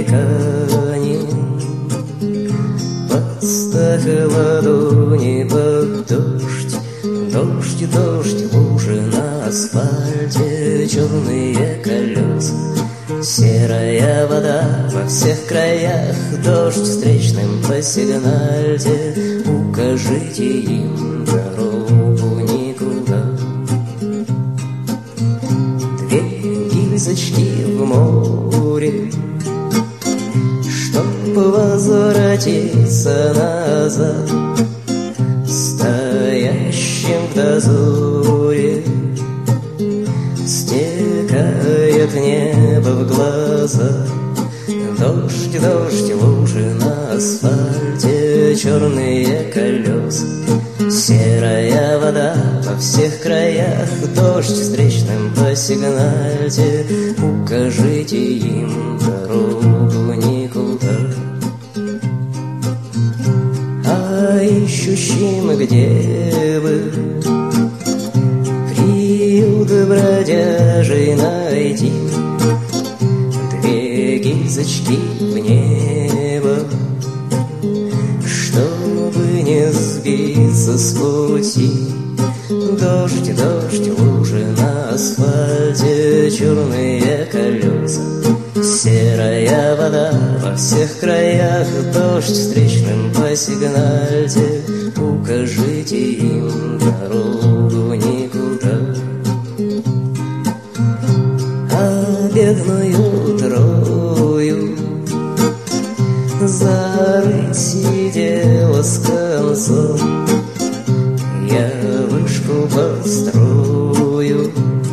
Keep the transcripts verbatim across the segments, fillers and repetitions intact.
канет. Подставь ладони под дождь, дождь, дождь, лужи на асфальте, черные колеса, серая вода во всех краях, дождь встречным посигнальте, укажите им дорогу никуда. Две гильзочки в море, чтоб возвратиться назад, стоящим в дозоре стекает небо в глаза. Дождь, дождь, лужи на асфальте, черные колеса, серая вода во всех краях, дождь встречным посигнальте, укажите им дорогу никуда. А ищущим где бы приют бродяжий найти, две гильзочки в небо, чтобы не сбиться с пути. Дождь, дождь, лужи на асфальте, черные колеса, серая вода во всех краях, дождь встречным посигнальте, укажите им дорогу никуда. А бедную трою зарыть сидела с концом, я вышку построю,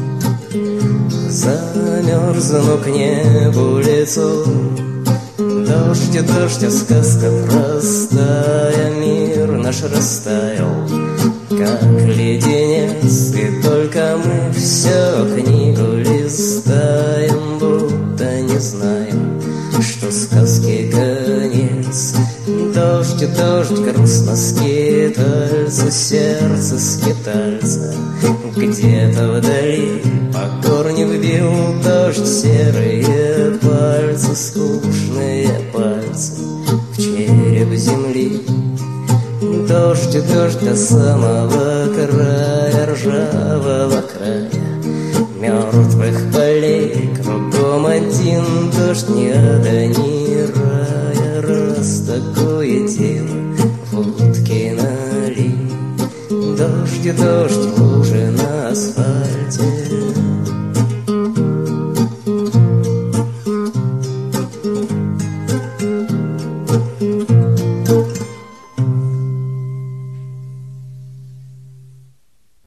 замерзну к небу лицом. Дождь, дождь, а сказка простая, мир наш растаял, как леденец, и только мы все книгу листаем, будто не знаем, что сказки конец. Дождь, дождь, грустно скитальца, сердце скитальца, где-то вдали по корню вбил дождь серые пальцы, скучные пальцы в череп земли. Дождь, дождь до самого края, ржавого края, мертвых полей, кругом один дождь, ни ада, ни рая. Раз такое дело, водки налей. Дождь, дождь, лужи на асфальте,